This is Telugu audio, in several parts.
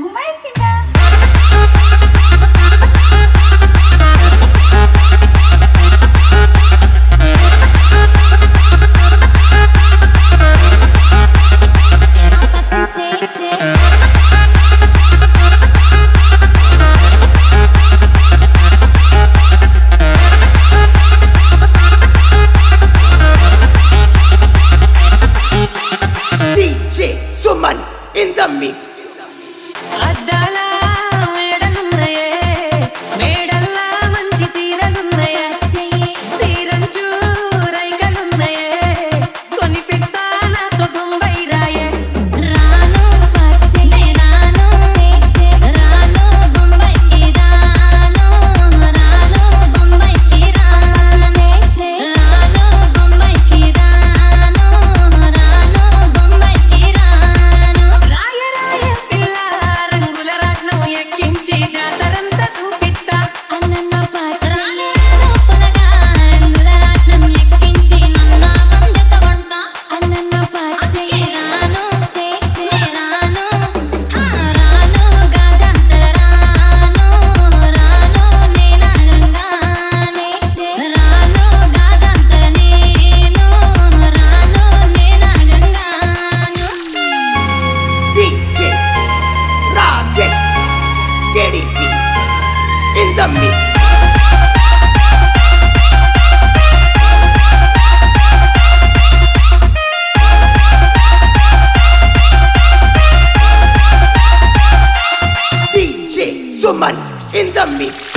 In the mix. In the mix. DJ Suman in the mix.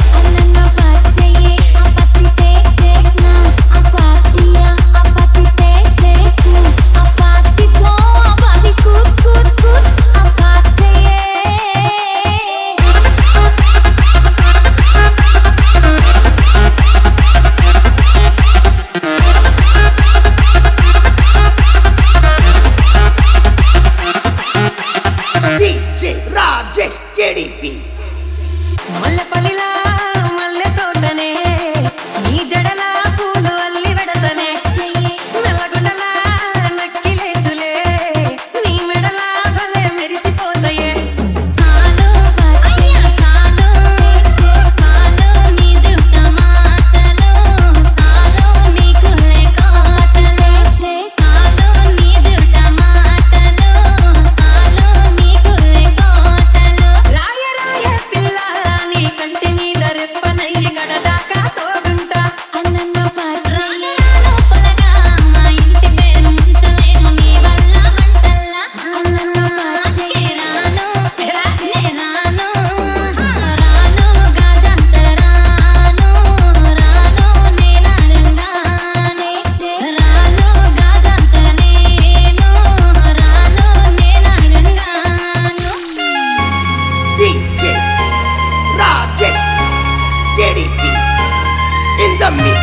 Rajesh KDP మల్లెపల్లిలా మల్లె తోటనే నీ జడల పూలు అల్లి వెడతనే నల్లగొండలా నక్కిలేసులే నీ మెడల భలే మెరిసిపోతాయే సాలో అయ్యా సాలో సాలో నీ జుట్ట మాటలో సాలో నీ కుల్లె కోటలే సాలో నీ జుట్ట మాటలో సాలో నీ కుల్లె కోటలో రాయ రాయ పిల్ల నీ కంటి మీద రెప్పనయ్యి కడదాకా తోడుంటా అన్నన్న పాత్ర రాను పొలగా మా ఇంటి పేరు ముంచలేను నీ వల్ల మంటల్లా అన్నన్న పాత్రకే రాను నే రాను రాను గాజంతర రాను రాను నే నాగంగానే రాను గాజంతర నేను రాను నే నాగంగాను DJ Rajesh KDP in the mix.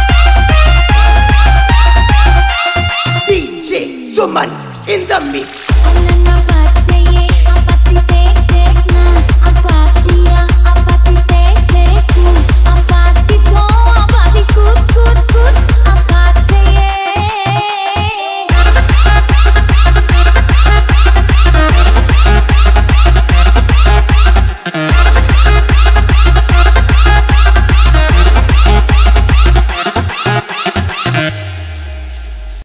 DJ Suman in the mix.